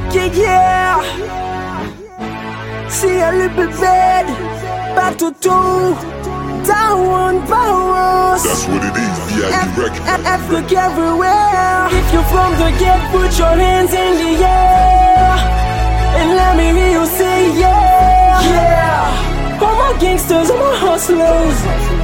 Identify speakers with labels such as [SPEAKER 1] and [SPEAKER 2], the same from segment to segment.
[SPEAKER 1] Yeah. See a little bed, back to two, down one powers.
[SPEAKER 2] That's what it is, VID record.
[SPEAKER 1] Africa everywhere. If you're from the gate, put your hands in the air and let me hear you say yeah. Yeah. All my gangsters, all my hustlers,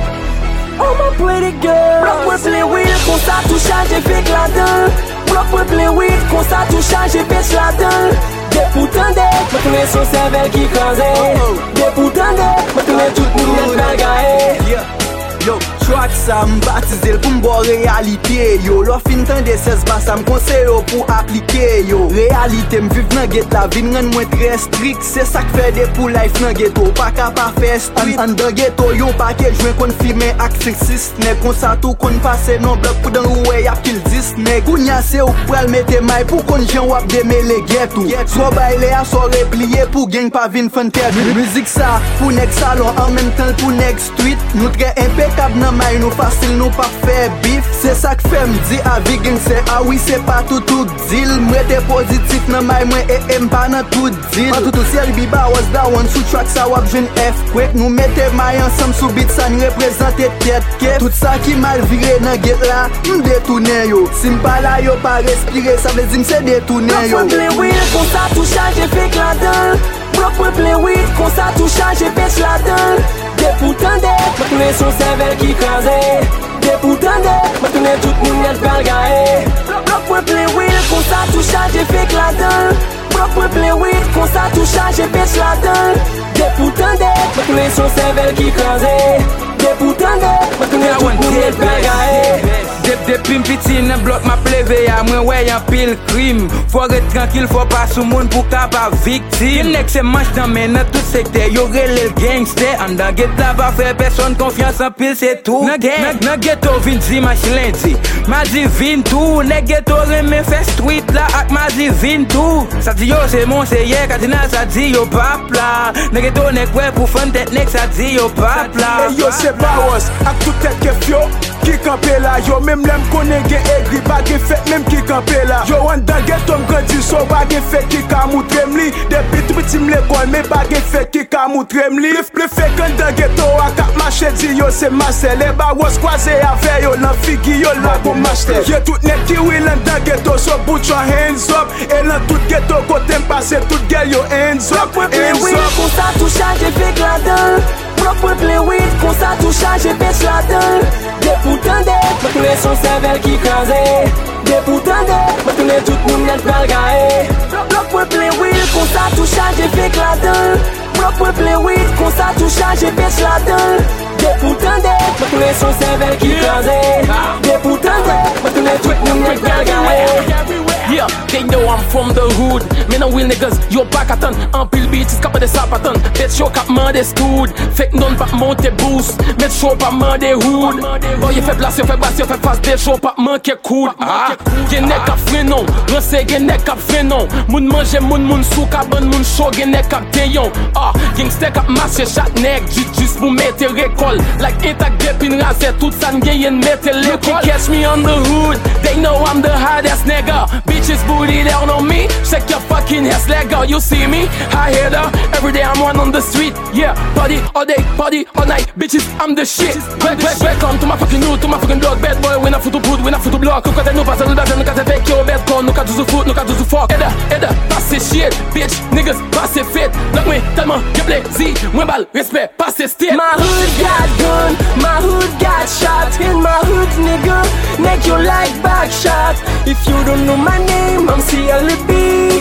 [SPEAKER 1] all my pretty girls. Bloc ouais plein weed, qu'on ça tout change et fait que la dedans. Bloc ouais plein weed, qu'on ça tout change et pêche la dedans. Des poutins de, maintenant son cerveau qui crasait. Des poutins de, maintenant tout le monde est bagaillé.
[SPEAKER 3] Yo, track ça m'baptisé pour m'boire réalité yo. L'offre fin temps de 16 bas ça m'conseille pour appliquer yo. Réalité m'vive nan get la vie rend moins très strict. C'est ça que fait des pour life nan ghetto. Pas capable faire street. En dans ghetto yo paquet joint kon filmer ak 5-6 nèg kon ça tout kon passer non bloc pour dans ouais y'a kill 10 nèg. Kounya c'est ou pral mette maille pour kon jan wap démêler ghetto. Soit bailler à soit replier pour gang pas vinn fan tête. Musique ça pour nèg salon en même temps pour nèg street. Nous très impeccable nan maille nous facile nous pas faire bif. C'est ça que fait m'di avis gang c'est ah oui c'est pas tout deal. Moi t'es positif nan maille moi et pas nan tout deal. En tout ciel biba was da one sous track ça wap jeune F quick nous mettez maille ensemble sous beat ça nous représente tête que tout ça qui mal viré nan get là m'détourner yo. Si m'pas là yo pas respirer ça veut dire m's'est détourner yo.
[SPEAKER 1] Bloc plein weed qu'on ça tout change et fait que la dedans. Bloc plein weed qu'on ça tout change et pêche la dedans. Des poutins de, maintenant son cerveau qui crasait. Des poutins de, maintenant tout le monde est bagaillé. Bloc plein weed qu'on ça tout change et fait que la dedans. Bloc plein weed qu'on ça tout change et pêche la dedans. Des poutins de, maintenant son cerveau qui crasait. Des poutins de, maintenant tout le monde est bagaillé.
[SPEAKER 4] Depuis m'piti nan bloc m'a pleve à moi ouais y'a pile crime. Faut être tranquille, faut pas sous monde pour capable victime. Nek c'est manche dans men dans tout secteur, yo relè le gangster. En dans get là pas faire personne confiance en pile c'est tout. Nan ghetto vin di mach lundi. Ma di vin tout, nek ghetto reme fait street là ak ma di vin tout. Ça dit yo c'est mon c'est hier Katina ça dit yo pap là. Nek ghetto nek ouais pour fun tête nek ça dit yo pap là.
[SPEAKER 5] Yo c'est Baros ak tout tête que fio qui campé là yo même l'aime connaît gen aigri bagay fait même qui campé là. Yo an dans ghetto m'grandi so bagay fait qui ka moutrem li. Depuis tout petit m'lécole mais bagay fait qui ka moutrem li. Le fait qu'en dans ghetto a kap marché di yo c'est Marcel. Les Baros croisé avec yo nan figi yo là pour m'acheter. Y'a tout net qui will en dans ghetto so put your hands up. Et dans tout ghetto côté m'passe tout girl yo hands up. Hands up.
[SPEAKER 1] Qu'on ça tout change et fait que la dedans. Bloc plein weed qu'on ça tout change et pêche la dedans. Des poutins de, maintenant son cerveau qui crasait. Des poutins de, maintenant tout le monde est bagaillé. Bloc plein weed qu'on ça tout change et fait que la dedans. Bloc plein weed qu'on ça tout change et pêche la dedans. Des poutins de, maintenant son cerveau qui crasait. Des poutins de, maintenant tout le monde est bagaillé.
[SPEAKER 6] Yeah, they know I'm from the hood. Me no will niggas, yo back a ton. En pile beat, skap de sapaton. Bet show kap man de stud. Fake non pas monter boost. Met show pas man de hood. Boy, you fait place, you fait basse, you fait face. Bet show pas manquer coude. Ah, gen nek kap frenon. Rense gen nek kap frenon. Moun mange, moun sou kabon, moun show gen nek kap teyon. Ah, gangster kap marche chat nek. Just pour mettre récolte. Like intact depin rase, tout ça n'gayen mettre l'école. Catch me on the hood. They know I'm the hardest nigga. Bitches booty down on me, shake your fucking ass leg out, you see me? I hear that, every day I'm one on the street. Yeah, party all day, party all night. Bitches, I'm the shit. Welcome to my fucking hood, to my fucking dog. Bad boy, when I foot to put, when I foot to block. Look at the new pass, look at the fake, yo, bad con. Look at the foot, look at the fuck. Edda, pass it shit, bitch, niggas, pass it fit. Look me, tellement, get play, Z, when ball, respect, pass it still.
[SPEAKER 1] My hood got gun, my hood got shot. In my hood, nigga, make you like back shot. If you don't know my name, I'm CLB.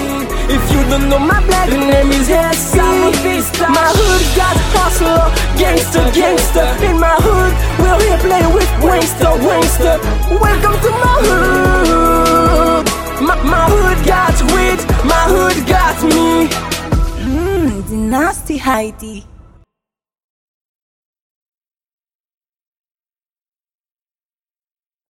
[SPEAKER 1] If you don't know my black name is SC. My hood got hustler, gangster. In my hood, we're here playing with wangster. Welcome to my hood. My hood got weed, my hood got me.
[SPEAKER 7] The nasty Heidi.